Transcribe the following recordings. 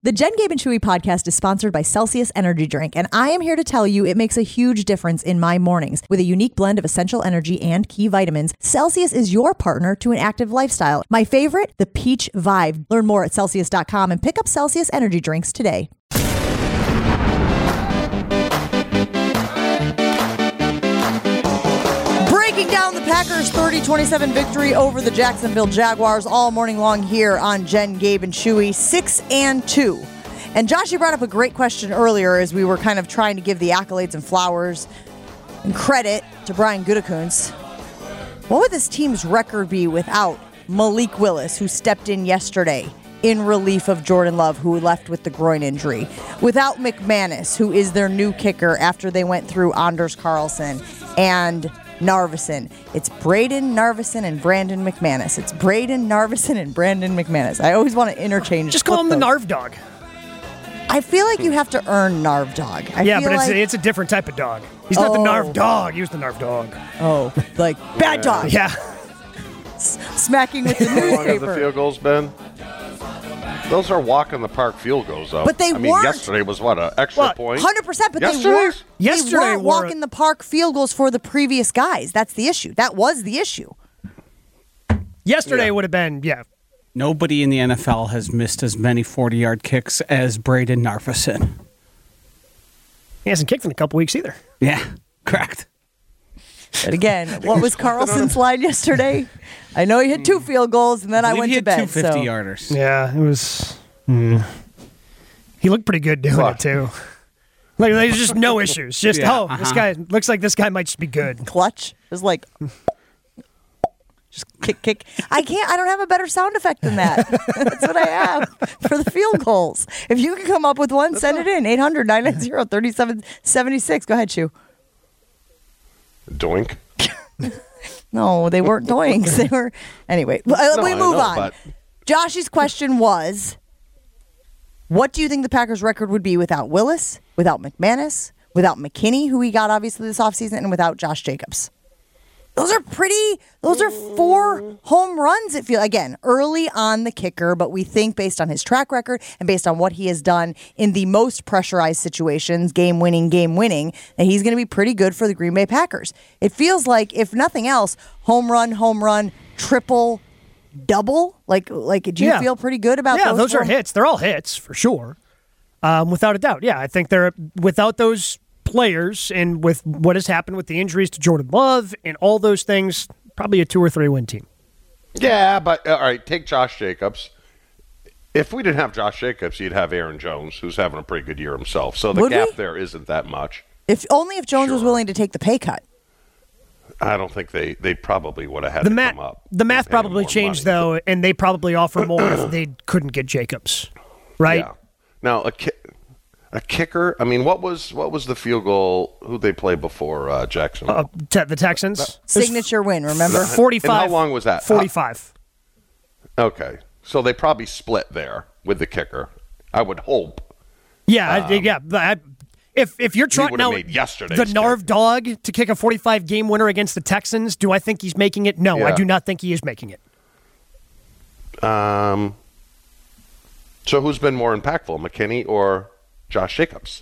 The Jen, Gabe, and Chewy podcast is sponsored by Celsius Energy Drink, and I am here to tell you it makes a huge difference in my mornings. With a unique blend of essential energy and key vitamins, Celsius is your partner to an active lifestyle. My favorite, the Peach Vibe. Learn more at Celsius.com and pick up Celsius Energy Drinks today. Breaking down the Packers' 30-27 victory over the Jacksonville Jaguars all morning long here on Jen, Gabe, and Chewy, 6-2. And Josh, you brought up a great question earlier as we were kind of trying to give the accolades and flowers and credit to Brian Gutekunst. What would this team's record be without Malik Willis, who stepped in yesterday in relief of Jordan Love, who left with the groin injury? Without McManus, who is their new kicker after they went through Anders Carlson and Narveson. It's Braden Narveson and Brandon McManus. It's Braden Narveson and Brandon McManus. I always want to interchange. Just call him the Narv Dog. I feel like you have to earn Narv Dog. Yeah, but it's a different type of dog. He's not the Narv Dog. He was the Narv Dog. Oh, like bad dog. Yeah. Smacking with the How long have the newspaper. field goals been? Those are walk in the park field goals, though. But they I mean, weren't. yesterday was what, an extra point? 100%, but Yesterday's? they weren't walk in the park field goals for the previous guys. That's the issue. That was the issue. Yesterday would have been, Nobody in the NFL has missed as many 40-yard kicks as Braden Narveson. He hasn't kicked in a couple weeks either. Yeah, correct. But again, what was Carlson's line yesterday? I know he hit 2 field goals, and then I went to bed. 2 50-yarders. Yeah, it was... He looked pretty good doing it, too. Like, there's just no issues. Just, this guy, looks like this guy might just be good. Clutch. It was like... Just kick. I don't have a better sound effect than that. That's what I have for the field goals. If you can come up with one, send it in. 800-990-3776. Go ahead, Chew. Doink. No, they weren't doinks. They were... Anyway, we move on. But... Josh's question was, what do you think the Packers' record would be without Willis, without McManus, without McKinney, who we got obviously this offseason, and without Josh Jacobs? Those are 4 home runs, it feels. Again, early on the kicker, but we think based on his track record and based on what he has done in the most pressurized situations, game winning, that he's going to be pretty good for the Green Bay Packers. It feels like, if nothing else, home run, triple, double. Like, do you feel pretty good about those? Yeah, those are hits. They're all hits, for sure. Without a doubt. Yeah, I think they're, without those players and with what has happened with the injuries to Jordan Love and all those things, probably a 2 or 3 win team. Yeah, but all right, take Josh Jacobs. If we didn't have Josh Jacobs, you'd have Aaron Jones, who's having a pretty good year himself. So the gap there isn't that much. If Jones was willing to take the pay cut. I don't think they probably would have had to come up. The math probably changed, though, and they probably offer more if they couldn't get Jacobs, right? Yeah. Now, a kicker. I mean, what was the field goal? Who they played before Jackson? The Texans signature win. Remember, 45. And how long was that? 45. Okay, so they probably split there with the kicker. I would hope. Yeah, If you're trying now, the Narv Dog to kick a 45 game winner against the Texans, do I think he's making it? No, I do not think he is making it. So who's been more impactful, McKinney or Josh Jacobs?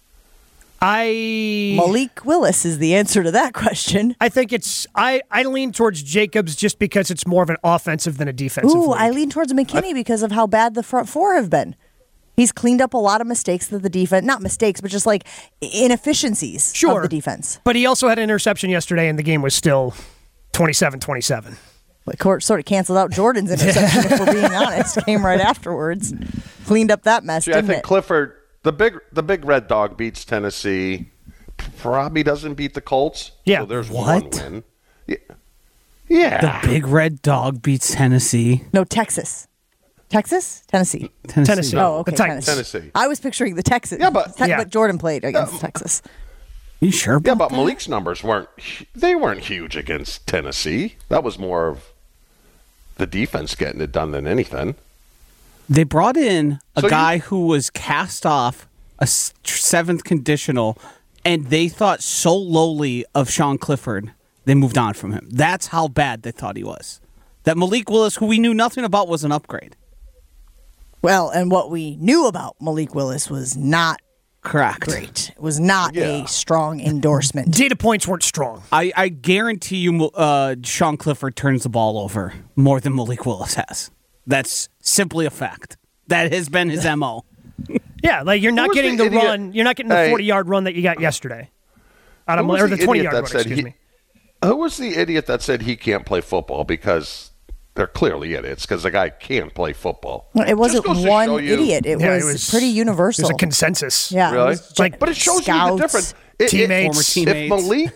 Malik Willis is the answer to that question. I think I lean towards Jacobs just because it's more of an offensive than a defensive league. I lean towards McKinney because of how bad the front 4 have been. He's cleaned up a lot of mistakes that the defense, not mistakes, but just like inefficiencies of the defense. But he also had an interception yesterday, and the game was still 27-27. Court sort of canceled out Jordan's interception, if we're being honest. Came right afterwards. Cleaned up that mess, didn't I think it? Clifford, the big red dog beats Tennessee. Probably doesn't beat the Colts. Yeah. So there's one win. Yeah. The big red dog beats Tennessee. No, Texas. Tennessee. Oh, okay. Tennessee. I was picturing the Texans. Yeah, but Jordan played against Texas. You sure about but Malik's numbers weren't huge against Tennessee. That was more of the defense getting it done than anything. They brought in a guy who was cast off a 7th conditional, and they thought so lowly of Sean Clifford, they moved on from him. That's how bad they thought he was. That Malik Willis, who we knew nothing about, was an upgrade. Well, and what we knew about Malik Willis was not Correct. great. It was not a strong endorsement. Data points weren't strong. I guarantee you Sean Clifford turns the ball over more than Malik Willis has. That's simply a fact. That has been his MO. Yeah, like you're not getting the run. You're not getting the 40-yard run that you got yesterday. Or the 20-yard run, excuse me. Who was the idiot that said he can't play football? Because they're clearly idiots, because the guy can't play football. Well, it wasn't one idiot. It was pretty universal. It was a consensus. Yeah, really? But it shows you the difference. Former teammates.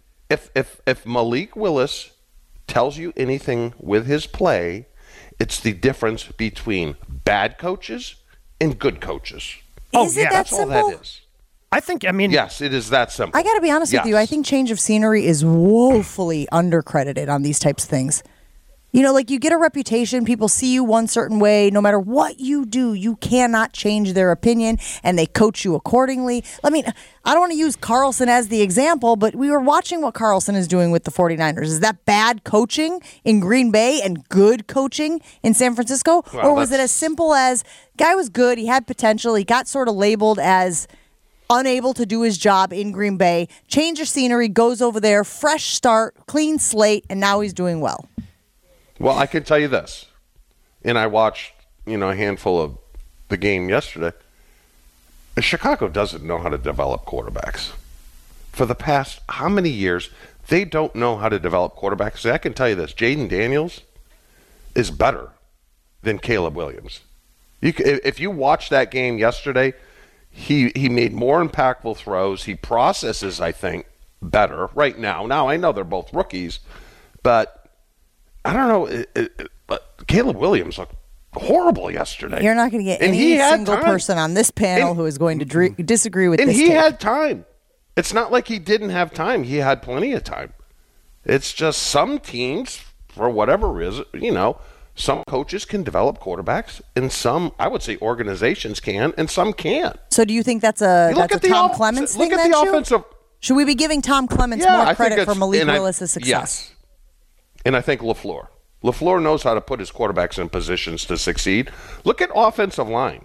If Malik Willis tells you anything with his play, it's the difference between bad coaches and good coaches. Is it that That's simple? all that is. Yes, it is that simple. I got to be honest with you. I think change of scenery is woefully undercredited on these types of things. You know, like you get a reputation, people see you one certain way. No matter what you do, you cannot change their opinion, and they coach you accordingly. I mean, I don't want to use Carlson as the example, but we were watching what Carlson is doing with the 49ers. Is that bad coaching in Green Bay and good coaching in San Francisco? Well, or was it as simple as guy was good, he had potential, he got sort of labeled as unable to do his job in Green Bay, change of scenery, goes over there, fresh start, clean slate, and now he's doing well? Well, I can tell you this, and I watched, a handful of the game yesterday. Chicago doesn't know how to develop quarterbacks. For the past how many years, they don't know how to develop quarterbacks. I can tell you this, Jaden Daniels is better than Caleb Williams. If you watch that game yesterday, he made more impactful throws. He processes, I think, better right now. Now, I know they're both rookies, but I don't know. But Caleb Williams looked horrible yesterday. You're not going to get any single person on this panel who is going to disagree with this. And he take. had time. It's not like he didn't have time. He had plenty of time. It's just some teams, for whatever reason, some coaches can develop quarterbacks, and some, I would say, organizations can, and some can't. So do you think that's a Tom Clements thing? Look at the offensive. Should we be giving Tom Clements more credit for Malik Willis' success? Yes. And I think LaFleur. LaFleur knows how to put his quarterbacks in positions to succeed. Look at offensive line.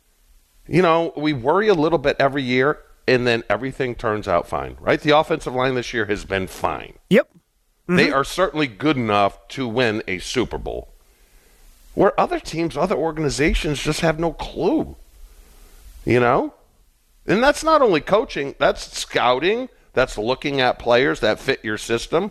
We worry a little bit every year, and then everything turns out fine, right? The offensive line this year has been fine. Yep. Mm-hmm. They are certainly good enough to win a Super Bowl. Where other teams, other organizations just have no clue. And that's not only coaching, that's scouting, that's looking at players that fit your system.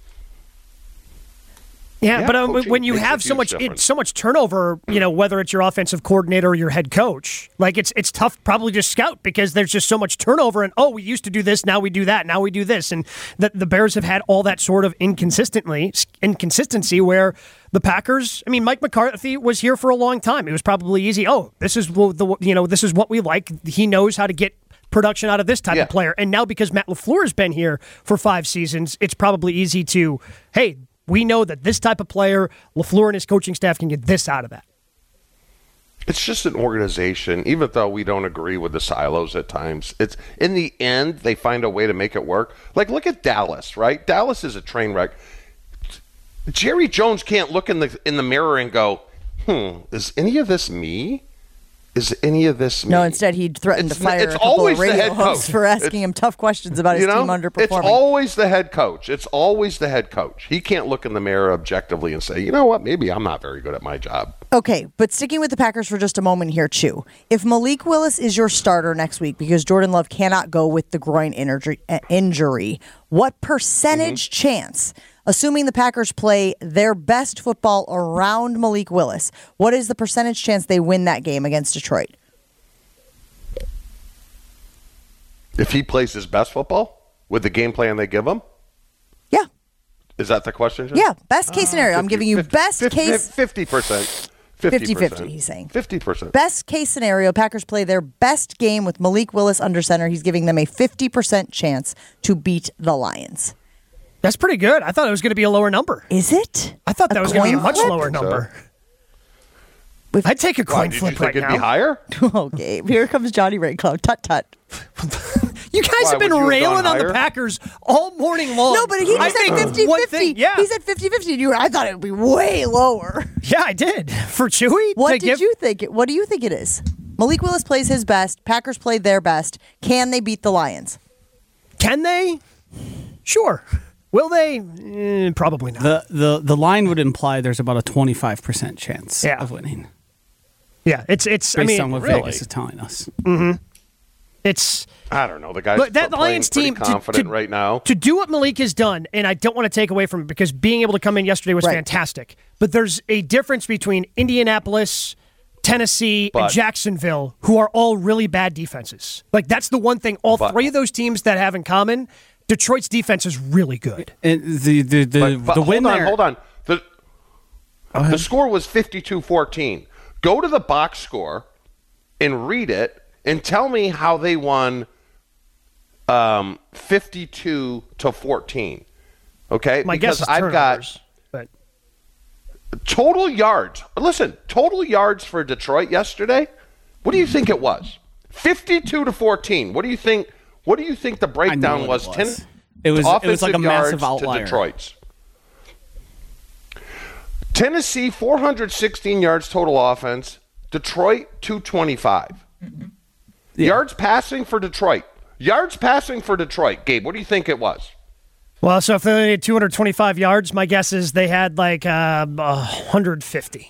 Yeah, but when you have so much turnover, whether it's your offensive coordinator or your head coach, like it's tough probably to scout because there's just so much turnover. And we used to do this, now we do that, now we do this, and the Bears have had all that sort of inconsistency where the Packers. I mean, Mike McCarthy was here for a long time. It was probably easy. This is this is what we like. He knows how to get production out of this type of player. And now because Matt LaFleur has been here for 5 seasons, it's probably easy to we know that this type of player, LaFleur and his coaching staff can get this out of that. It's just an organization, even though we don't agree with the silos at times. It's in the end, they find a way to make it work. Like, look at Dallas, right? Dallas is a train wreck. Jerry Jones can't look in the mirror and go, is any of this me? Is any of this me? No, instead he threatened to fire a couple of radio hosts for asking him tough questions about his team underperforming. It's always the head coach. It's always the head coach. He can't look in the mirror objectively and say, you know what, maybe I'm not very good at my job. Okay, but sticking with the Packers for just a moment here, Chew. If Malik Willis is your starter next week because Jordan Love cannot go with the groin injury, what percentage chance, assuming the Packers play their best football around Malik Willis, what is the percentage chance they win that game against Detroit? If he plays his best football with the game plan they give him? Yeah. Is that the question, John? Yeah, best case scenario. I'm giving you best case. 50%. 50-50, he's saying. 50%. Best case scenario, Packers play their best game with Malik Willis under center. He's giving them a 50% chance to beat the Lions. That's pretty good. I thought it was going to be a lower number. Is it? I thought that was going to be a much flip? lower number. I'd take a coin flip right now. Did you think it'd be higher? Oh, Gabe. Here comes Johnny Ray Club. Tut-tut. You guys Why, have been would you have railing gone on the higher? Packers all morning long. No, but he I just said think one 50-50. thing- yeah. He said 50-50. I thought it would be way lower. Yeah, I did. For Chewy? What did you think? What do you think it is? Malik Willis plays his best. Packers played their best. Can they beat the Lions? Can they? Sure. Will they? Probably not. The line would imply there's about a 25% chance Yeah. of winning. Yeah, it's. Based I mean, on what really? Vegas is telling us. it's I don't know. The guys But that are Lions playing team pretty confident right now. to do what Malik has done, and I don't want to take away from it because being able to come in yesterday was Right. fantastic. But there's a difference between Indianapolis, Tennessee, and But- Jacksonville, who are all really bad defenses. Like that's the one thing all But- three of those teams that have in common. Detroit's defense is really good. And the But win hold on. there. The score was 52-14. Go to the box score and read it and tell me how they won 52-14. Okay? My because guess is I've got turnovers, but total yards. Listen, total yards for Detroit yesterday. What do you think it was? 52-14. What do you think? What do you think the I know breakdown what was? it was. It was like a offensive massive yards outlier. to Detroit's. Tennessee 416 yards total offense. Detroit 225. Yards passing for Detroit. Yards passing for Detroit. Gabe, what do you think it was? well, so if they only had 225 yards, my guess is they had like 150.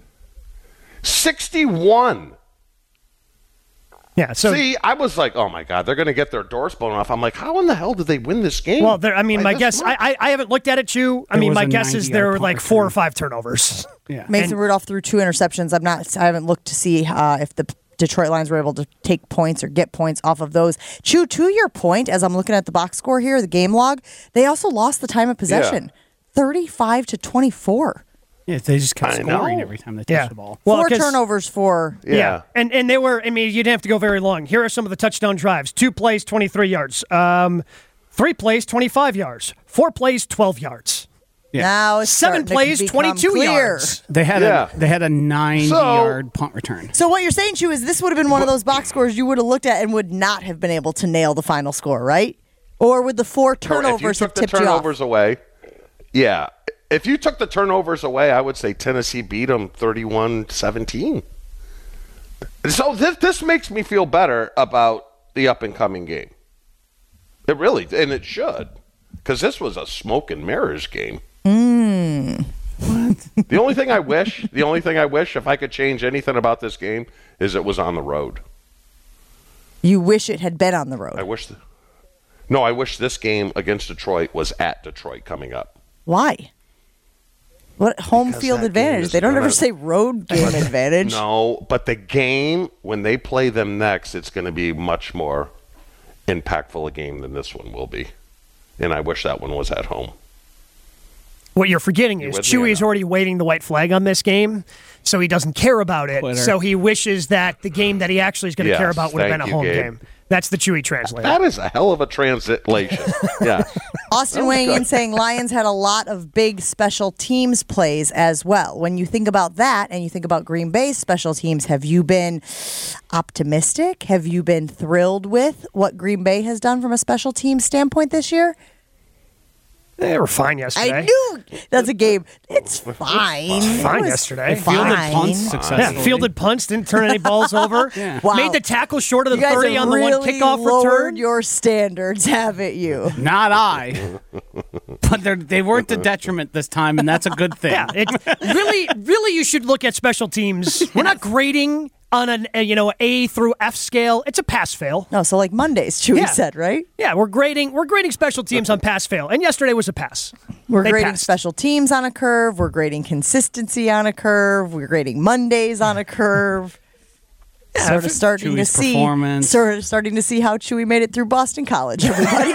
61. Yeah. So See, I was like, oh my God, they're going to get their doors blown off. I'm like, how in the hell did they win this game? well, I mean, by my this guess. much? I haven't looked at it, Chew. I There mean, was my a guess is there 90-yard were punt like 4 or return. 5 turnovers. Yeah. Mason Rudolph threw 2 interceptions. I haven't looked to see if the Detroit Lions were able to take points or get points off of those. Chew, to your point, as I'm looking at the box score here, the game log, they also lost the time of possession, 35-24. Yeah, they just kept I scoring know. every time they touched Yeah. the ball. Well, 4 'cause- turnovers for. Yeah. And they were, I mean, you didn't have to go very long. Here are some of the touchdown drives. 2 plays, 23 yards. 3 plays, 25 yards. 4 plays, 12 yards. Yeah. Now it's 7 starting to plays, become 22 clear. yards. They had Yeah. a 90-yard punt return. So what you're saying, Chew, is this would have been one of those box scores you would have looked at and would not have been able to nail the final score, right? Or would the 4 turnovers if you have took the tipped you off? turnovers away, yeah. If you took the turnovers away, I would say Tennessee beat them 31-17. So this makes me feel better about the up-and-coming game. It really, and it should, because this was a smoke and mirrors game. What? The only thing I wish, if I could change anything about this game, is it was on the road. You wish it had been on the road. I wish this game against Detroit was at Detroit coming up. Why? What home Because field that advantage? game is They don't ever gonna- say road game advantage. No, but the game, when they play them next, it's going to be much more impactful a game than this one will be. And I wish that one was at home. What you're forgetting is with me or Chewy's not? already waving the white flag on this game, so he doesn't care about it. Quitter. So he wishes that the game that he actually is going to care Yes, about would have been a thank you, home Gabe. game. That's the Chewy translator. That is a hell of a translation. Yeah. Austin weighing in saying Lions had a lot of big special teams plays as well. When you think about that and you think about Green Bay's special teams, have you been optimistic? Have you been thrilled with what Green Bay has done from a special teams standpoint this year? They were fine yesterday. I knew that's a game. It's fine. Fine It was yesterday. Fielded fine. punts Yeah, successfully. fielded punts, didn't turn any balls over. Yeah. Wow. Made the tackle short of You the guys 30 have on the one really kickoff lowered return. your standards, haven't you? Not I. But they weren't the detriment this time, and that's a good thing. Yeah, really, you should look at special teams. We're not grading on an A through F scale. It's a pass fail. No, so like Mondays, Chewy Yeah. said, right? Yeah, we're grading special teams on pass fail, and yesterday was a pass. We're They grading passed. special teams on a curve. We're grading consistency on a curve. We're grading Mondays on a curve. Sort of starting to Chewy's see, performance. sort of starting to see how Chewy made it through Boston College. Everybody,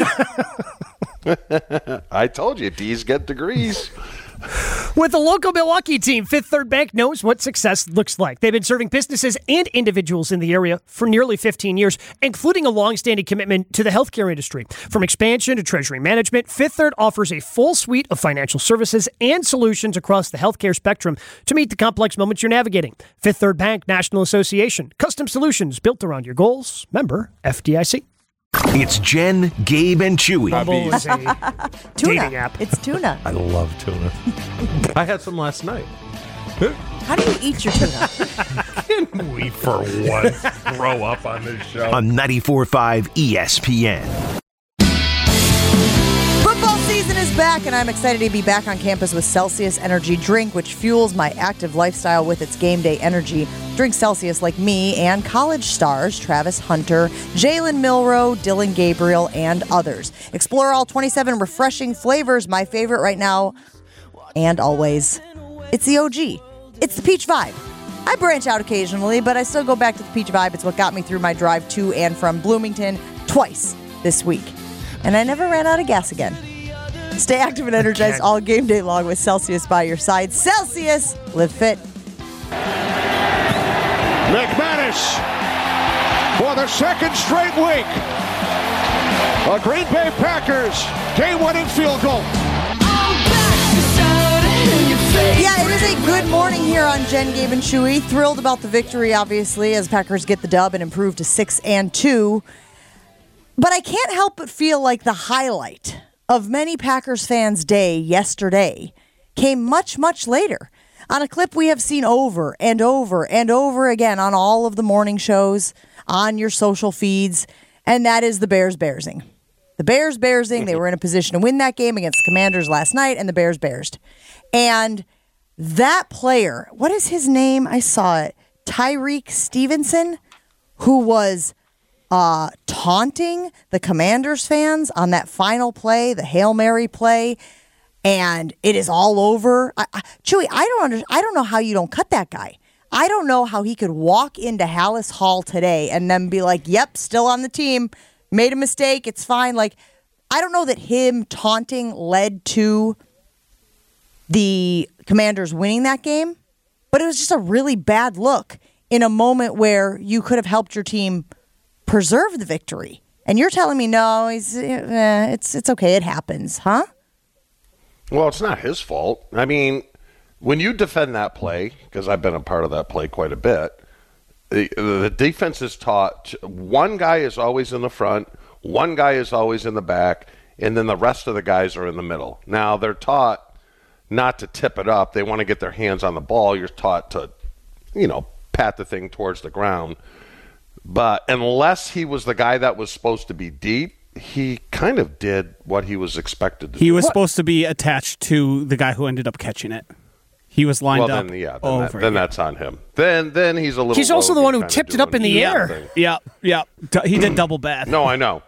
I told you, D's get degrees. With the local Milwaukee team, Fifth Third Bank knows what success looks like. They've been serving businesses and individuals in the area for nearly 15 years, including a long-standing commitment to the healthcare industry. From expansion to treasury management, Fifth Third offers a full suite of financial services and solutions across the healthcare spectrum to meet the complex moments you're navigating. Fifth Third Bank National Association. Custom solutions built around your goals. Member FDIC. It's Jen, Gabe, and Chewy. Bumble is a Tuna. dating app. It's tuna. I love tuna. I had some last night. How do you eat your tuna? Can we, for once, grow up on this show? On 94.5 ESPN. Football season is back, and I'm excited to be back on campus with Celsius Energy Drink, which fuels my active lifestyle with its game day energy. Drink Celsius like me and college stars Travis Hunter, Jalen Milroe, Dylan Gabriel, and others. Explore all 27 refreshing flavors. My favorite right now, and always, it's the OG. It's the Peach Vibe. I branch out occasionally, but I still go back to the Peach Vibe. It's what got me through my drive to and from Bloomington twice this week. And I never ran out of gas again. Stay active and energized all game day long with Celsius by your side. Celsius, live fit. McManus for the second straight week. The Green Bay Packers game-winning field goal. Yeah, it is a good morning here on Jen, Gabe, and Chewy. Thrilled about the victory, obviously, as Packers get the dub and improve to 6-2. But I can't help but feel like the highlight of many Packers fans' day yesterday came much, much later. On a clip we have seen over and over and over again on all of the morning shows, on your social feeds, and that is the Bears-Bearsing. The Bears-Bearsing, they were in a position to win that game against the Commanders last night, and the Bears-Bearsed. And that player, what is his name? I saw it. Tyreek Stevenson, who was taunting the Commanders fans on that final play, the Hail Mary play, and it is all over. Chewy, I don't know how you don't cut that guy. I don't know how he could walk into Hallis Hall today and then be like, yep, still on the team, made a mistake, it's fine. Like, I don't know that him taunting led to the Commanders winning that game, but it was just a really bad look in a moment where you could have helped your team preserve the victory. And you're telling me, no, it's okay, it happens, huh? Well, it's not his fault. I mean, when you defend that play, because I've been a part of that play quite a bit, the defense is taught one guy is always in the front, one guy is always in the back, and then the rest of the guys are in the middle. Now, they're taught not to tip it up. They want to get their hands on the ball. You're taught to, pat the thing towards the ground. But unless he was the guy that was supposed to be deep, he kind of did what he was expected to do. He was supposed to be attached to the guy who ended up catching it. He was lined up. Then that's on him. Then he's a little. He's also the one who tipped it up in the air. Yeah. He did double bad. No, I know.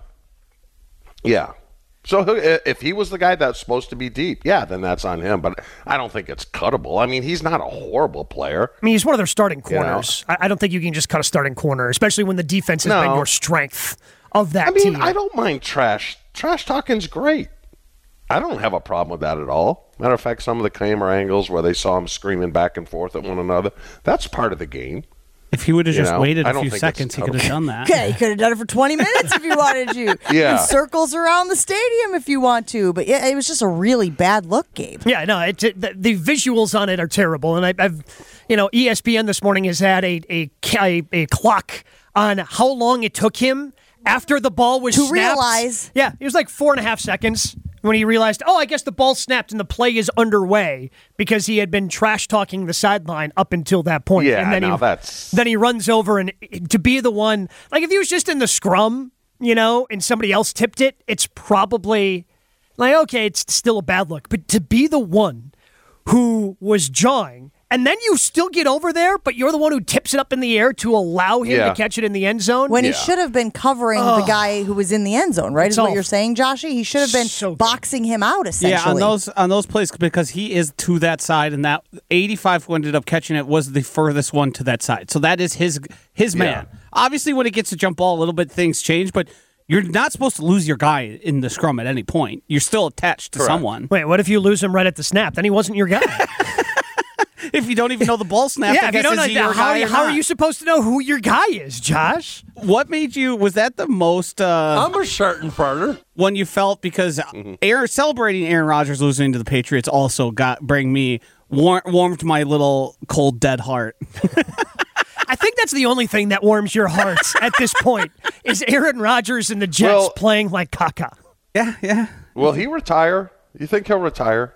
Yeah. So if he was the guy that's supposed to be deep, then that's on him. But I don't think it's cuttable. I mean, he's not a horrible player. I mean, he's one of their starting corners. I don't think you can just cut a starting corner, especially when the defense has been your strength of that team. I don't mind trash. Trash talking's great. I don't have a problem with that at all. Matter of fact, some of the camera angles where they saw him screaming back and forth at one another, that's part of the game. If he would have just waited a few seconds, he could have done that. Okay, he could have done it for 20 minutes if you wanted to. Yeah. And circles around the stadium if you want to. But it was just a really bad look, Gabe. Yeah, no, the visuals on it are terrible. And I've ESPN this morning has had a clock on how long it took him after the ball was snapped. Realize. Yeah, it was like 4.5 seconds when he realized, I guess the ball snapped and the play is underway because he had been trash-talking the sideline up until that point. Yeah, and then he runs over, and to be the one, like if he was just in the scrum, and somebody else tipped it, it's probably like, okay, it's still a bad look. But to be the one who was jawing, and then you still get over there, but you're the one who tips it up in the air to allow him to catch it in the end zone. When he should have been covering the guy who was in the end zone, right? Is what you're saying, Joshy? He should have been boxing him out, essentially. Yeah, on those plays, because he is to that side, and that 85 who ended up catching it was the furthest one to that side. So that is his man. Obviously, when it gets to jump ball a little bit, things change, but you're not supposed to lose your guy in the scrum at any point. You're still attached to someone. Wait, what if you lose him right at the snap? Then he wasn't your guy. If you don't even know the ball snap, if you don't know how are you supposed to know who your guy is, Josh? What made you? Was that the most? I'm a certain partner. When you felt because celebrating Aaron Rodgers losing to the Patriots also warmed my little cold dead heart. I think that's the only thing that warms your hearts at this point is Aaron Rodgers and the Jets playing like caca. Yeah. Will he retire? You think he'll retire?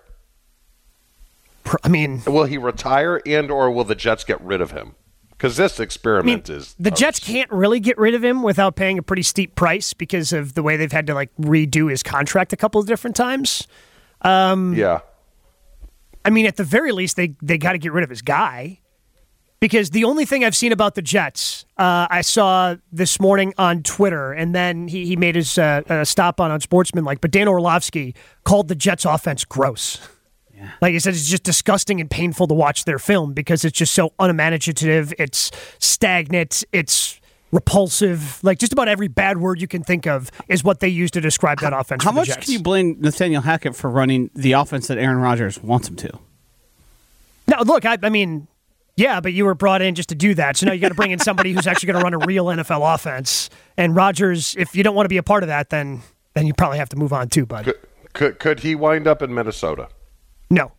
I mean, will he retire or will the Jets get rid of him? Because this experiment is... The Jets can't really get rid of him without paying a pretty steep price because of the way they've had to redo his contract a couple of different times. Yeah. I mean, at the very least, they got to get rid of his guy. Because the only thing I've seen about the Jets, I saw this morning on Twitter, and then he made his stop on Sportsmanlike, but Dan Orlovsky called the Jets offense gross. Yeah. Like I said, it's just disgusting and painful to watch their film because it's just so unimaginative, it's stagnant, it's repulsive. Like just about every bad word you can think of is what they use to describe that offense. How much can you blame Nathaniel Hackett for running the offense that Aaron Rodgers wants him to? No, look, I mean... Yeah, but you were brought in just to do that. So now you got to bring in somebody who's actually going to run a real NFL offense. And Rodgers, if you don't want to be a part of that, then you probably have to move on too, bud. Could he wind up in Minnesota? No.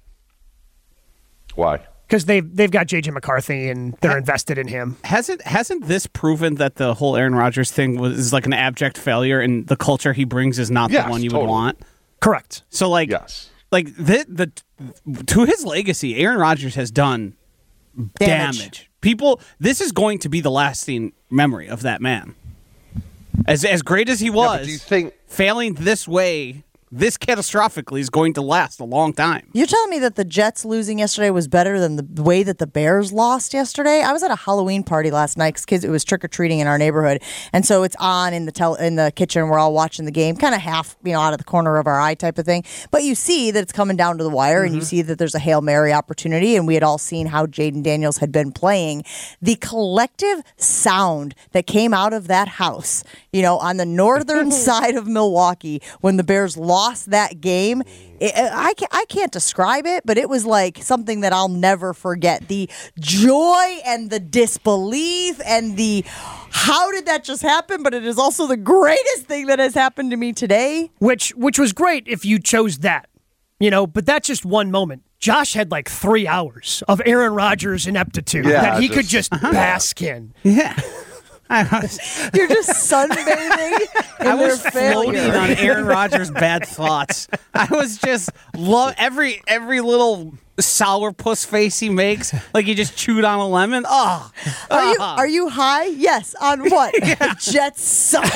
Why? Because they've got J.J. McCarthy and they're invested in him. Hasn't this proven that the whole Aaron Rodgers thing is like an abject failure and the culture he brings is not the one you would want? Correct. So yes. The to his legacy, Aaron Rodgers has done damage. People, this is going to be the lasting memory of that man. As great as he was, do you think failing this way, this catastrophically, is going to last a long time. You're telling me that the Jets losing yesterday was better than the way that the Bears lost yesterday? I was at a Halloween party last night because it was trick-or-treating in our neighborhood. And so it's on in the kitchen. We're all watching the game, kind of half, out of the corner of our eye type of thing. But you see that it's coming down to the wire, and you see that there's a Hail Mary opportunity, and we had all seen how Jaden Daniels had been playing. The collective sound that came out of that house, on the northern side of Milwaukee when the Bears lost that game, I can't describe it, but it was like something that I'll never forget. The joy and the disbelief and the how did that just happen? But it is also the greatest thing that has happened to me today. Which was great if you chose that, but that's just one moment. Josh had 3 hours of Aaron Rodgers ineptitude that he could just bask in. Yeah. You're just sunbathing in I was their floating failure. on Aaron Rodgers' bad thoughts. I was just every little sourpuss face he makes, like he just chewed on a lemon. Oh, Are you high? Yes. On what? The Jets suck.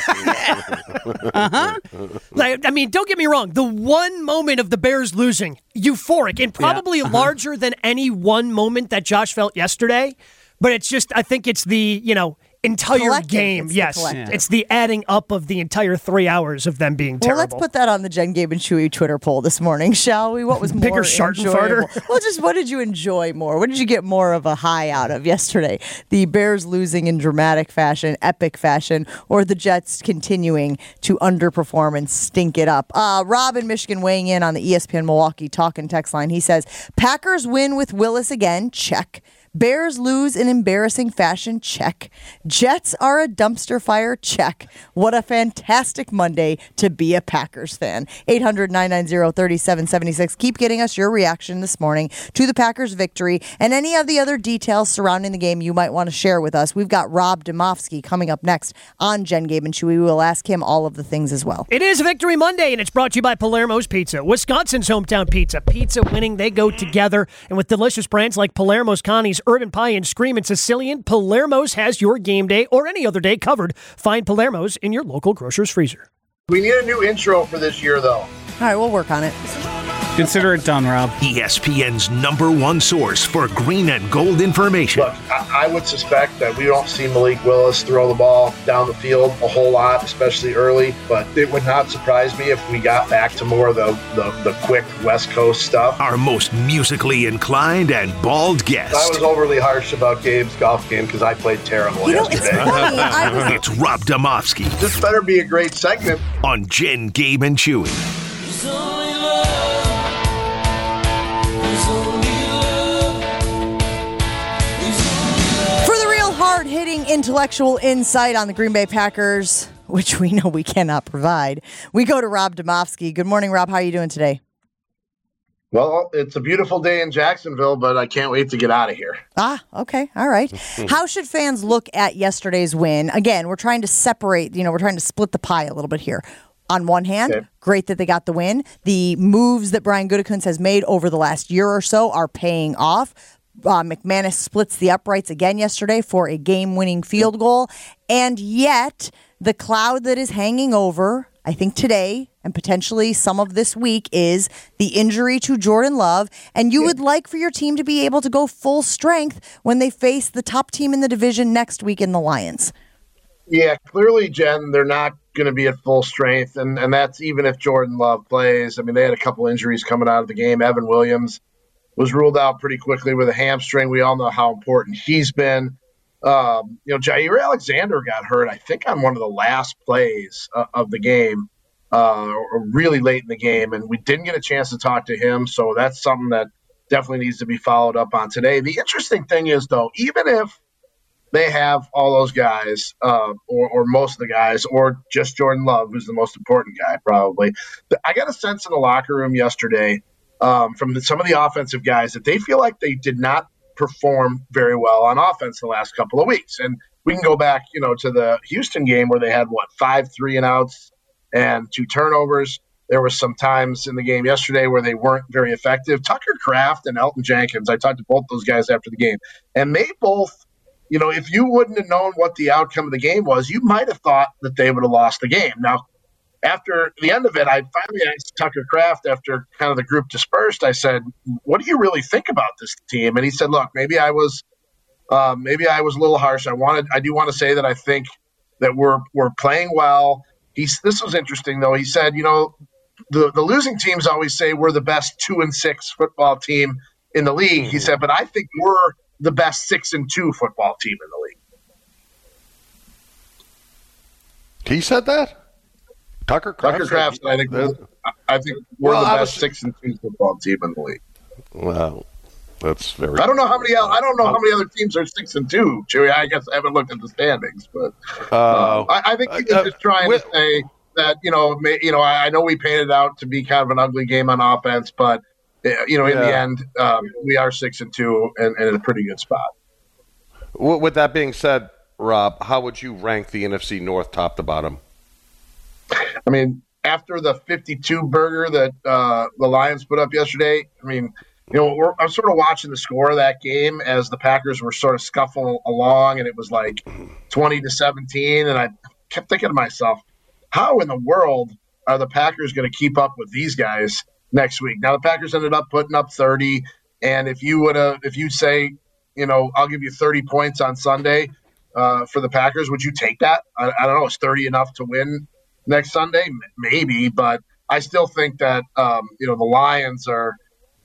Don't get me wrong. The one moment of the Bears losing, euphoric and probably larger than any one moment that Josh felt yesterday. But it's just, I think it's the, entire collective. game. It's It's the adding up of the entire 3 hours of them being terrible. Well, let's put that on the Jen, Gabe, and Chewy Twitter poll this morning, shall we? What was more Bigger shart and enjoyable? farter? Well, just what did you enjoy more? What did you get more of a high out of yesterday? The Bears losing in dramatic fashion, epic fashion, or the Jets continuing to underperform and stink it up? Rob in Michigan weighing in on the ESPN Milwaukee talk and text line. He says, Packers win with Willis again, check. Bears lose in embarrassing fashion, check. Jets are a dumpster fire, check. What a fantastic Monday to be a Packers fan. 800-990-3776. Keep getting us your reaction this morning to the Packers victory and any of the other details surrounding the game you might want to share with us. We've got Rob Domofsky coming up next on Jen, Gabe, and Chewy. We will ask him all of the things as well. It is Victory Monday, and it's brought to you by Palermo's Pizza, Wisconsin's hometown pizza. Pizza winning, they go together. And with delicious brands like Palermo's, Connie's, Urban Pie, and Screamin' Sicilian, Palermo's has your game day or any other day covered. Find Palermo's in your local grocer's freezer. We need a new intro for this year, though. All right, we'll work on it. Consider it done, Rob. ESPN's #1 source for green and gold information. Look, I would suspect that we don't see Malik Willis throw the ball down the field a whole lot, especially early, but it would not surprise me if we got back to more of the quick West Coast stuff. Our most musically inclined and bald guest. I was overly harsh about Gabe's golf game because I played terrible yesterday. It's funny. It's Rob Domofsky This better be a great segment. on Jen, Gabe, and Chewy. For the real hard-hitting intellectual insight on the Green Bay Packers, which we know we cannot provide, we go to Rob Domofsky. Good morning, Rob. How are you doing today? Well, it's a beautiful day in Jacksonville, but I can't wait to get out of here. Okay. All right. How should fans look at yesterday's win? Again, we're trying to separate, we're trying to split the pie a little bit here. On one hand, great that they got the win. The moves that Brian Gutekunst has made over the last year or so are paying off. McManus splits the uprights again yesterday for a game-winning field goal. And yet, the cloud that is hanging over, I think today and potentially some of this week, is the injury to Jordan Love. And you would like for your team to be able to go full strength when they face the top team in the division next week in the Lions. Yeah, clearly, Jen, they're not going to be at full strength, and that's even if Jordan Love plays. I mean, they had a couple injuries coming out of the game. Evan Williams was ruled out pretty quickly with a hamstring. We all know how important he's been. Jair Alexander got hurt, I think, on one of the last plays of the game, or really late in the game, and we didn't get a chance to talk to him, so that's something that definitely needs to be followed up on today. The interesting thing is, though, even if they have all those guys, or most of the guys, or just Jordan Love, who's the most important guy probably, I got a sense in the locker room yesterday from some of the offensive guys that they feel like they did not perform very well on offense the last couple of weeks. And we can go back, to the Houston game where they had, 5 3-and-outs and 2 turnovers. There were some times in the game yesterday where they weren't very effective. Tucker Kraft and Elton Jenkins, I talked to both those guys after the game, and they both, if you wouldn't have known what the outcome of the game was, you might have thought that they would have lost the game. Now, after the end of it, I finally asked Tucker Kraft after kind of the group dispersed. I said, "What do you really think about this team?" And he said, "Look, maybe I was a little harsh. I do want to say that I think that we're playing well." This was interesting though. He said, the losing teams always say we're the best 2-6 football team in the league. He said, but I think we're the best 6-2 football team in the league. He said that? Tucker Kraft said, I think we're the best 6-2 football team in the league. Well, that's very. I don't know how many other teams are 6-2, Chewy. I guess I haven't looked at the standings, but I think he was just trying to say that I know we painted it out to be kind of an ugly game on offense, but in the end, we are 6-2 and in a pretty good spot. With that being said, Rob, how would you rank the NFC North top to bottom? I mean, after the 52 burger that the Lions put up yesterday, I'm sort of watching the score of that game as the Packers were sort of scuffling along, and it was like 20-17, and I kept thinking to myself, how in the world are the Packers going to keep up with these guys next week? Now, the Packers ended up putting up 30, and if you say, I'll give you 30 points on Sunday for the Packers, would you take that? I don't know. Is 30 enough to win next Sunday? Maybe, but I still think that the Lions are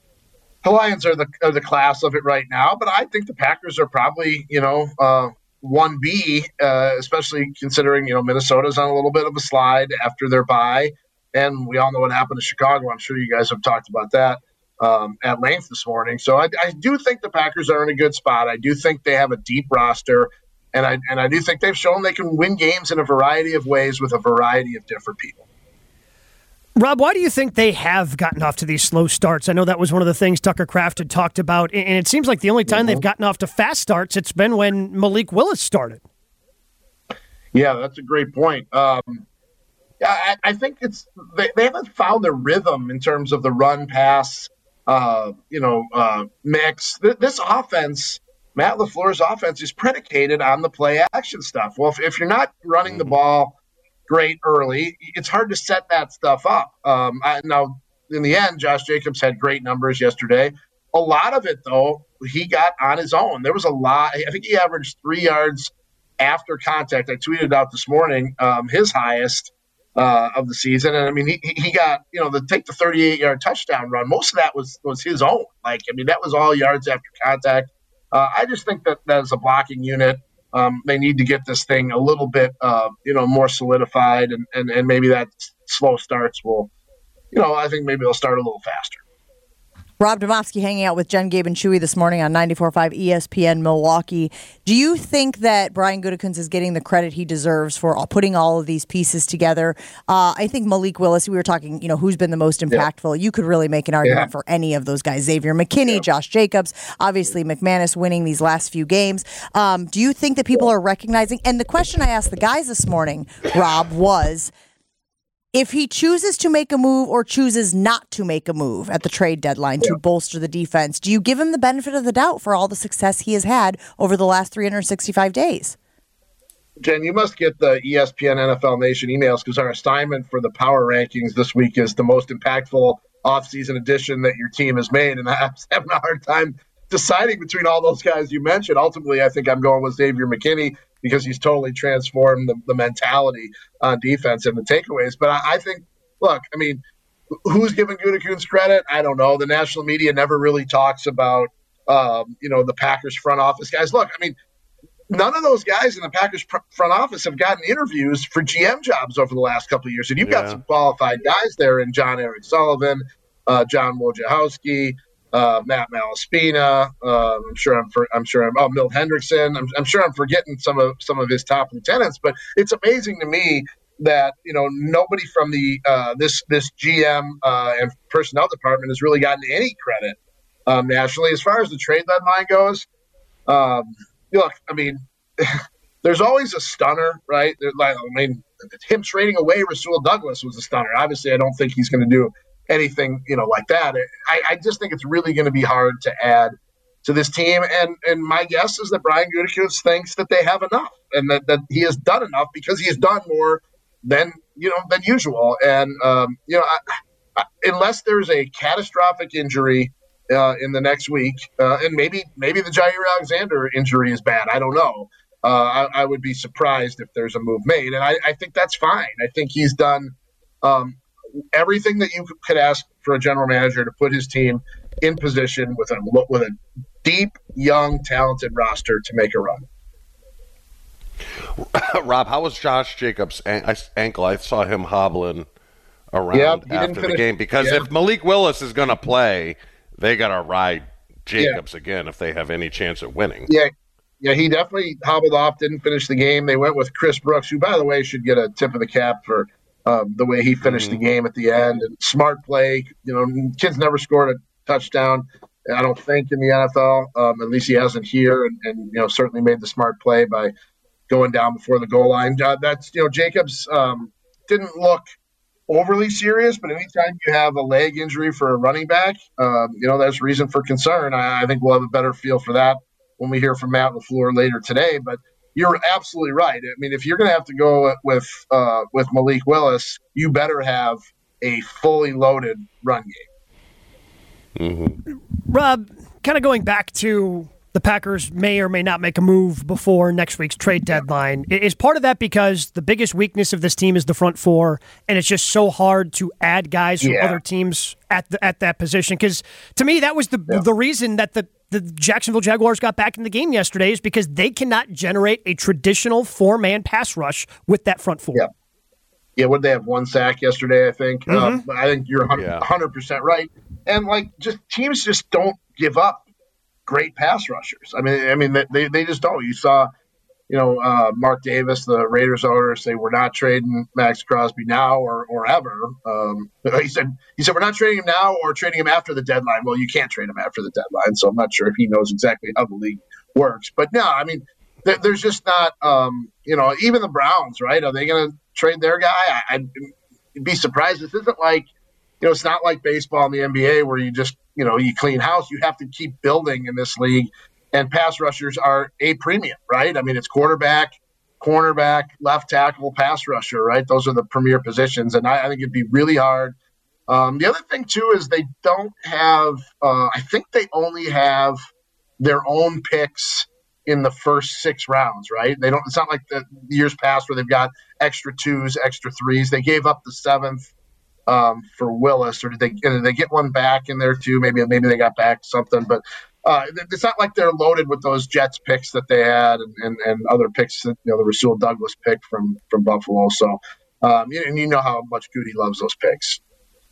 the class of it right now. But I think the Packers are probably 1B, especially considering Minnesota's on a little bit of a slide after their bye, and we all know what happened to Chicago. I'm sure you guys have talked about that at length this morning. So I do think the Packers are in a good spot. I do think they have a deep roster. And I do think they've shown they can win games in a variety of ways with a variety of different people. Rob, why do you think they have gotten off to these slow starts? I know that was one of the things Tucker Kraft had talked about, and it seems like the only time they've gotten off to fast starts, it's been when Malik Willis started. Yeah, that's a great point. I think they haven't found their rhythm in terms of the run-pass, mix. This offense, Matt LaFleur's offense, is predicated on the play-action stuff. Well, if you're not running the ball great early, it's hard to set that stuff up. Now, in the end, Josh Jacobs had great numbers yesterday. A lot of it, though, he got on his own. There was a lot. I think he averaged 3 yards after contact. I tweeted out this morning his highest of the season. And, he got, take the 38-yard touchdown run. Most of that was his own. That was all yards after contact. I just think that as a blocking unit, they need to get this thing a little bit, more solidified, and maybe that slow starts will, I think maybe they'll start a little faster. Rob Domofsky hanging out with Jen, Gabe, and Chewy this morning on 94.5 ESPN Milwaukee. Do you think that Brian Gutekunst is getting the credit he deserves for putting all of these pieces together? I think Malik Willis, we were talking, who's been the most impactful. Yeah. You could really make an argument for any of those guys. Xavier McKinney, Josh Jacobs, obviously McManus winning these last few games. Do you think that people are recognizing? And the question I asked the guys this morning, Rob, was, if he chooses to make a move or chooses not to make a move at the trade deadline to bolster the defense, do you give him the benefit of the doubt for all the success he has had over the last 365 days? Jen, you must get the ESPN NFL Nation emails because our assignment for the power rankings this week is the most impactful offseason addition that your team has made. And I'm having a hard time deciding between all those guys you mentioned. Ultimately, I think I'm going with Xavier McKinney because he's totally transformed the mentality on defense and the takeaways. But I think, look, I mean, who's giving Gutekunst credit? I don't know. The national media never really talks about, the Packers front office guys. Look, I mean, none of those guys in the Packers front office have gotten interviews for GM jobs over the last couple of years. And you've got some qualified guys there in John Eric Sullivan, John Wojciechowski, Matt Malaspina. Milt Hendrickson. I'm sure I'm forgetting some of his top lieutenants, but it's amazing to me that nobody from the this GM and personnel department has really gotten any credit nationally as far as the trade deadline goes. Look, I mean, there's always a stunner, right? Him trading away Rasul Douglas was a stunner. Obviously, I don't think he's going to do anything, like that. I just think it's really going to be hard to add to this team. And my guess is that Brian Gutekunst thinks that they have enough and that he has done enough because he has done more than usual. And, unless there's a catastrophic injury in the next week, and maybe the Jair Alexander injury is bad. I don't know. I would be surprised if there's a move made. And I think that's fine. I think he's done everything that you could ask for a general manager to put his team in position with a deep, young, talented roster to make a run. Rob, how was Josh Jacobs' ankle? I saw him hobbling around after the game because if Malik Willis is going to play, they got to ride Jacobs again if they have any chance at winning. Yeah, he definitely hobbled off, didn't finish the game. They went with Chris Brooks, who, by the way, should get a tip of the cap for the way he finished the game at the end. And smart play. Kid's never scored a touchdown, I don't think, in the NFL. At least he hasn't here, and certainly made the smart play by going down before the goal line. Jacobs didn't look overly serious, but anytime you have a leg injury for a running back, there's reason for concern. I think we'll have a better feel for that when we hear from Matt LaFleur later today. But you're absolutely right. I mean, if you're going to have to go with Malik Willis, you better have a fully loaded run game. Mm-hmm. Rob, kind of going back to the Packers may or may not make a move before next week's trade deadline. Is part of that because the biggest weakness of this team is the front four, and it's just so hard to add guys from other teams at that position? Because to me, that was the reason that the Jacksonville Jaguars got back in the game yesterday, is because they cannot generate a traditional four-man pass rush with that front four. Yeah, would they have one sack yesterday, I think? Mm-hmm. I think you're 100% right. And, teams just don't give up great pass rushers. I mean, they just don't. You saw, Mark Davis, the Raiders owner, say we're not trading Max Crosby now or ever. He said we're not trading him now or trading him after the deadline. Well, you can't trade him after the deadline, so I'm not sure if he knows exactly how the league works. But no, I mean, there's just not. Even the Browns, right? Are they going to trade their guy? I'd be surprised. This isn't like. It's not like baseball in the NBA where you just, you clean house. You have to keep building in this league, and pass rushers are a premium, right? I mean, it's quarterback, cornerback, left tackle, pass rusher, right? Those are the premier positions, and I think it'd be really hard. The other thing, too, is they don't have I think they only have their own picks in the first 6 rounds, right? They don't. It's not like the years past where they've got extra 2s, extra 3s. They gave up the 7th. For Willis, or did they get one back in there too? Maybe they got back something, but it's not like they're loaded with those Jets picks that they had and other picks. The Rasul Douglas pick from Buffalo. So, and you know how much Goody loves those picks.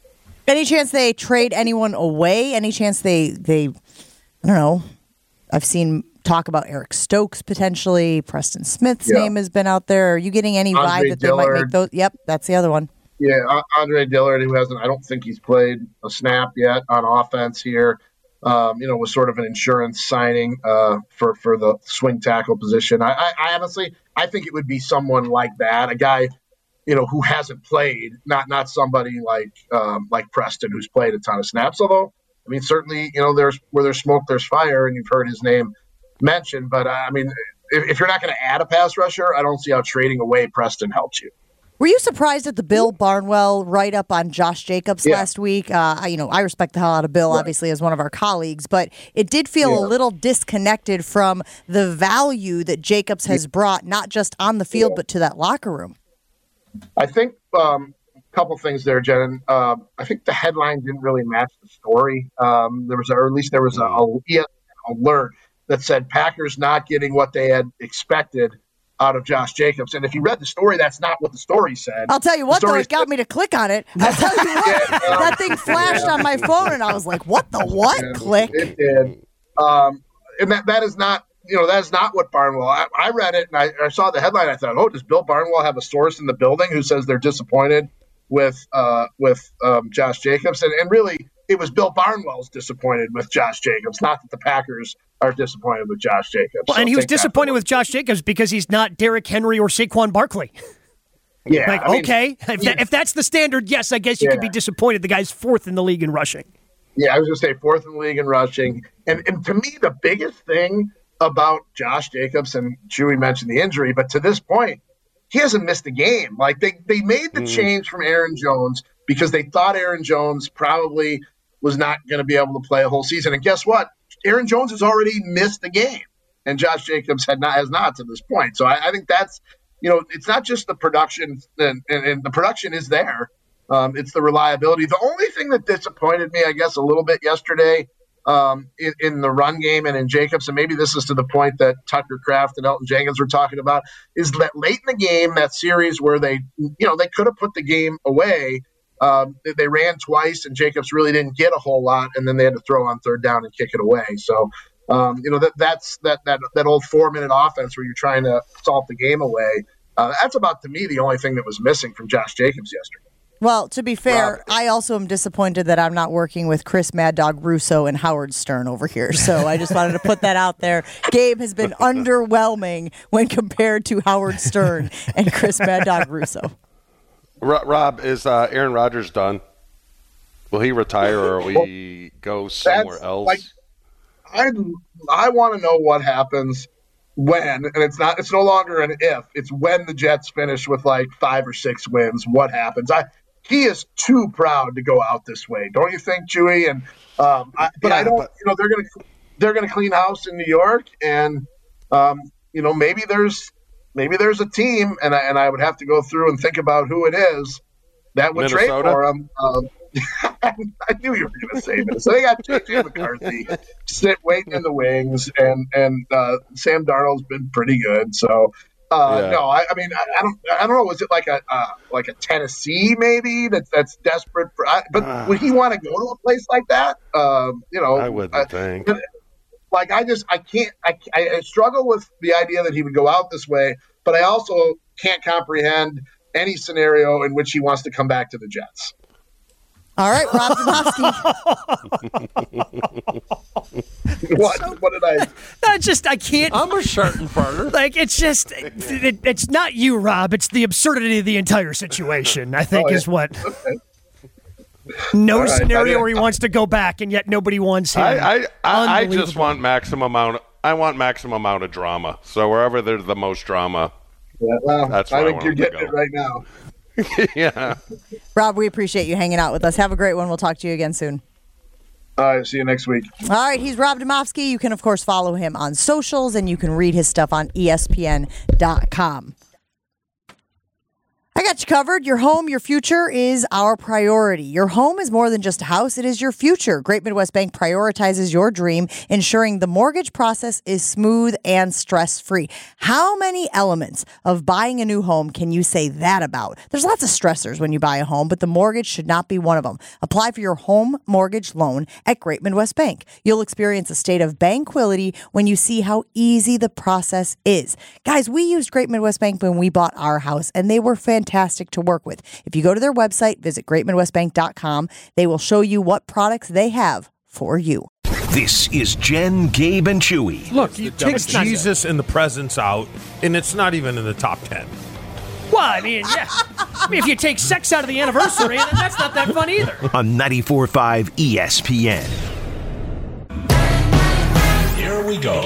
Any chance they trade anyone away? Any chance they I don't know. I've seen talk about Eric Stokes potentially. Preston Smith's name has been out there. Are you getting any vibe that they might make those? Yep, that's the other one. Yeah, Andre Dillard, who hasn't, I don't think he's played a snap yet on offense here. Was sort of an insurance signing for the swing tackle position. I honestly, I think it would be someone like that, a guy, who hasn't played, not somebody like Preston, who's played a ton of snaps. Although, I mean, certainly, there's where there's smoke, there's fire, and you've heard his name mentioned. But I mean, if you're not going to add a pass rusher, I don't see how trading away Preston helps you. Were you surprised at the Bill Barnwell write-up on Josh Jacobs last week? I respect the hell out of Bill, obviously, as one of our colleagues, but it did feel a little disconnected from the value that Jacobs has brought, not just on the field, but to that locker room. I think a couple things there, Jen. I think the headline didn't really match the story. There was a ESPN alert that said Packers not getting what they had expected out of Josh Jacobs. And if you read the story, that's not what the story said. I'll tell you what, though, it got me to click on it. I'll tell you what, that thing flashed on my phone, and I was like, what the what? Click. It did. And that is not, that is not what Barnwell, I read it, and I saw the headline. I thought, does Bill Barnwell have a source in the building who says they're disappointed with Josh Jacobs? And really, it was Bill Barnwell's disappointed with Josh Jacobs, not that the Packers are disappointed with Josh Jacobs. Well, and he was disappointed with Josh Jacobs because he's not Derrick Henry or Saquon Barkley. Yeah. If that's the standard, yes, I guess you could be disappointed. The guy's fourth in the league in rushing. Yeah, I was going to say fourth in the league in rushing. And to me, the biggest thing about Josh Jacobs, and Chewy mentioned the injury, but to this point, he hasn't missed a game. Like they made the change from Aaron Jones because they thought Aaron Jones probably was not going to be able to play a whole season. And guess what? Aaron Jones has already missed the game, and Josh Jacobs has not to this point. So I think that's, it's not just the production, and the production is there. It's the reliability. The only thing that disappointed me, I guess, a little bit yesterday in the run game and in Jacobs, and maybe this is to the point that Tucker Kraft and Elton Jenkins were talking about, is that late in the game, that series where they could have put the game away. They ran twice, and Jacobs really didn't get a whole lot, and then they had to throw on third down and kick it away. So, that's that old 4-minute offense where you're trying to salt the game away. That's about, to me, the only thing that was missing from Josh Jacobs yesterday. Well, to be fair, I also am disappointed that I'm not working with Chris Mad Dog Russo and Howard Stern over here. So I just wanted to put that out there. Gabe has been underwhelming when compared to Howard Stern and Chris Mad Dog Russo. Rob, is Aaron Rodgers done? Will he retire, or will he go somewhere else? I want to know what happens when, and it's no longer an if, it's when the Jets finish with like 5 or 6 wins. What happens? He is too proud to go out this way, don't you think, Chewy? And they're gonna clean house in New York, and maybe there's a team, and I would have to go through and think about who it is that would Minnesota? trade for him. I knew you were going to say this. So they got J.J. McCarthy waiting in the wings, and Sam Darnold's been pretty good. So no, I mean I don't know. Was it like a Tennessee maybe that's desperate for? But would he want to go to a place like that? I wouldn't think. Like I struggle with the idea that he would go out this way, but I also can't comprehend any scenario in which he wants to come back to the Jets. All right, Rob Demovsky. What did I? I can't. I'm a certain partner. It's not you, Rob. It's the absurdity of the entire situation, I think, is what. Okay. No scenario where he wants to go back, and yet nobody wants him. I just want maximum amount. I want maximum amount of drama. So wherever there's the most drama, that's where I think you're getting it right now. Yeah. Rob, we appreciate you hanging out with us. Have a great one. We'll talk to you again soon. All right, see you next week. All right, he's Rob Demovsky. You can, of course, follow him on socials, and you can read his stuff on ESPN.com. I got Got you covered. Your home, your future is our priority. Your home is more than just a house. It is your future. Great Midwest Bank prioritizes your dream, ensuring the mortgage process is smooth and stress-free. How many elements of buying a new home can you say that about? There's lots of stressors when you buy a home, but the mortgage should not be one of them. Apply for your home mortgage loan at Great Midwest Bank. You'll experience a state of banquility when you see how easy the process is. Guys, we used Great Midwest Bank when we bought our house, and they were fantastic to work with. If you go to their website, visit greatmidwestbank.com, they will show you what products they have for you. This is Jen, Gabe, and Chewy. Look, you take Jesus and the presents out, and it's not even in the top 10. Well, I mean, yeah. If you take sex out of the anniversary, then that's not that fun either. On 94.5 ESPN. Here we go.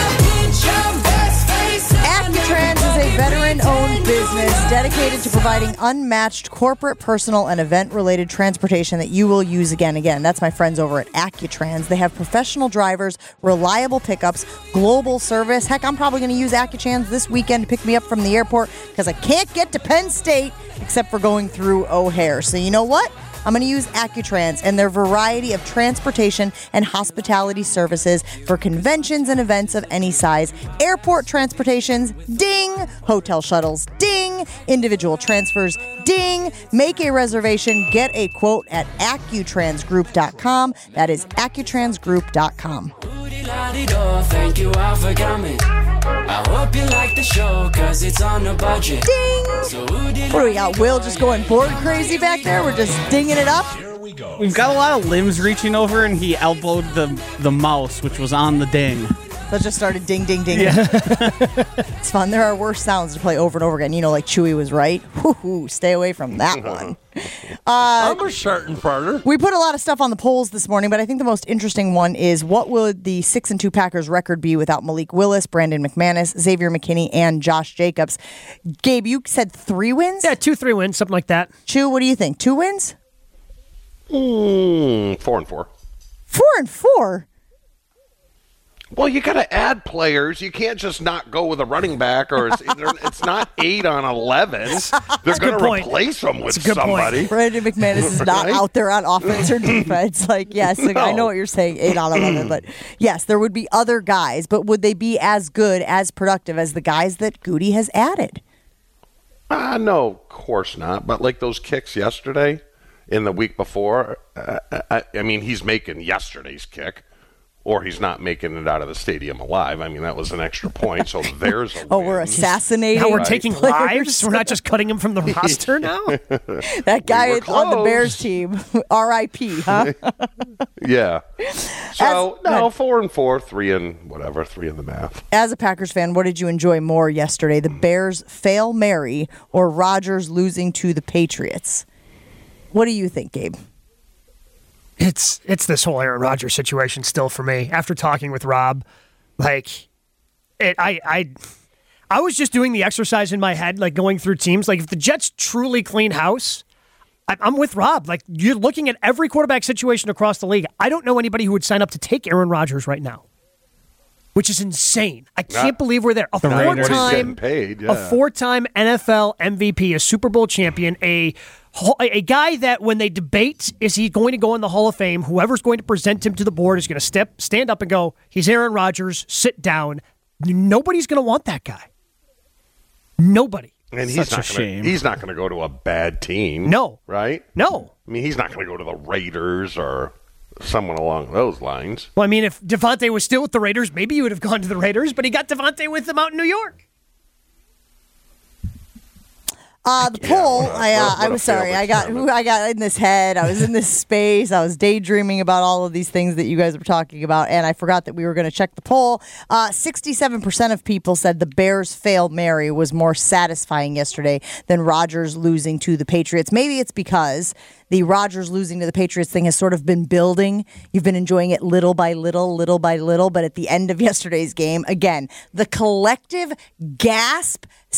Accutrans is a veteran-owned business dedicated to providing unmatched corporate, personal, and event-related transportation that you will use again. That's my friends over at Accutrans. They have professional drivers, reliable pickups, global service. Heck, I'm probably going to use Accutrans this weekend to pick me up from the airport because I can't get to Penn State except for going through O'Hare. So you know what? I'm going to use Accutrans and their variety of transportation and hospitality services for conventions and events of any size. Airport transportations, ding. Hotel shuttles, ding. Individual transfers, ding. Make a reservation. Get a quote at AccuTransGroup.com. That is AccuTransGroup.com. Thank you all for coming. I hope you like the show because it's on a budget. Ding! What do we got? Will just going board crazy back there? We're just dinging it up? We've got a lot of limbs reaching over, and he elbowed the mouse, which was on the ding. So it just started ding, ding, ding. Yeah. It's fun. There are worse sounds to play over and over again. You know, like Chewy was right. Woo-hoo, stay away from that one. I'm a certain farter. We put a lot of stuff on the polls this morning, but I think the most interesting one is what would the 6-2 Packers record be without Malik Willis, Brandon McManus, Xavier McKinney, and Josh Jacobs? Gabe, you said 3 wins? Yeah, 2-3 wins, something like that. Chew, what do you think? 2 wins? 4-4. 4-4? Well, you got to add players. You can't just not go with a running back, or it's not 8 on 11s. They're going to replace them with somebody. Brandon McManus is not out there on offense or defense. Yes, I know what you're saying, 8 on 11, but yes, there would be other guys, but would they be as good, as productive as the guys that Goody has added? No, of course not. But like those kicks yesterday and the week before, I mean, he's making yesterday's kick. Or he's not making it out of the stadium alive. I mean, that was an extra point, so there's a win. We're assassinating. Now we're taking lives? We're not just cutting him from the roster now? That guy on the Bears team, R.I.P., huh? Yeah. So, 4-4, 3 and whatever, 3 in the math. As a Packers fan, what did you enjoy more yesterday? The Bears fail Mary or Rodgers losing to the Patriots? What do you think, Gabe? It's this whole Aaron Rodgers situation still for me. After talking with Rob, I was just doing the exercise in my head, going through teams. If the Jets truly clean house, I'm with Rob. You're looking at every quarterback situation across the league. I don't know anybody who would sign up to take Aaron Rodgers right now, which is insane. I can't believe we're there. A four-time NFL MVP, a Super Bowl champion, a guy that when they debate, is he going to go in the Hall of Fame, whoever's going to present him to the board is going to stand up and go, he's Aaron Rodgers, sit down. Nobody's going to want that guy. Nobody. And he's not going to go to a bad team. No. Right? No. I mean, he's not going to go to the Raiders or someone along those lines. Well, I mean, if Devontae was still with the Raiders, maybe he would have gone to the Raiders, but he got Devontae with them out in New York. The poll, I was sorry. I got in this head. I was in this space. I was daydreaming about all of these things that you guys were talking about, and I forgot that we were going to check the poll. 67% of people said the Bears fail Mary was more satisfying yesterday than Rodgers losing to the Patriots. Maybe it's because the Rodgers losing to the Patriots thing has sort of been building. You've been enjoying it little by little, but at the end of yesterday's game, again, the collective gasp /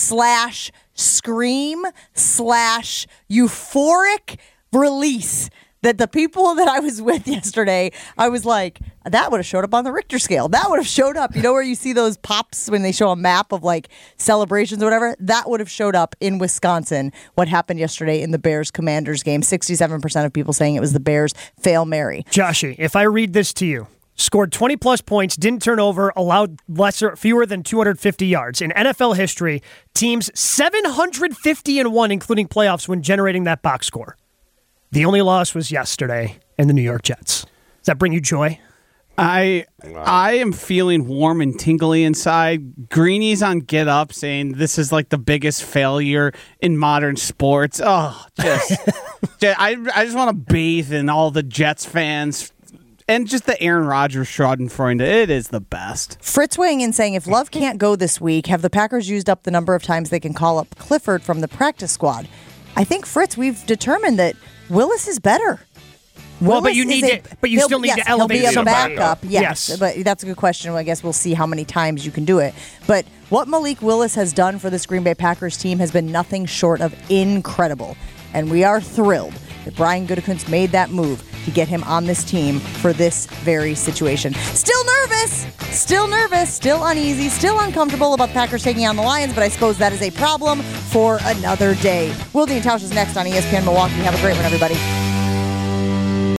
scream / euphoric release that the people that I was with yesterday, I was like, that would have showed up on the Richter scale. That would have showed up. You know where you see those pops when they show a map of like celebrations or whatever? That would have showed up in Wisconsin, what happened yesterday in the Bears-Commanders game. 67% of people saying it was the Bears fail Mary. Joshy, if I read this to you, scored 20-plus points, didn't turn over, allowed fewer than 250 yards. In NFL history, teams 750-1, including playoffs, when generating that box score. The only loss was yesterday in the New York Jets. Does that bring you joy? I am feeling warm and tingly inside. Greeny's on Get Up saying this is like the biggest failure in modern sports. Oh, I just want to bathe in all the Jets fans. And just the Aaron Rodgers Schadenfreude, it is the best. Fritz weighing in saying, if Love can't go this week, have the Packers used up the number of times they can call up Clifford from the practice squad? I think, Fritz, we've determined that Willis is better. Well, but you still need to elevate he'll be a somebody. backup. Yes, but that's a good question. I guess we'll see how many times you can do it. But what Malik Willis has done for this Green Bay Packers team has been nothing short of incredible. And we are thrilled that Brian Gutekunst made that move to get him on this team for this very situation. Still nervous, still uneasy, still uncomfortable about the Packers taking on the Lions, but I suppose that is a problem for another day. Wilde and Tausch is next on ESPN Milwaukee. Have a great one, everybody.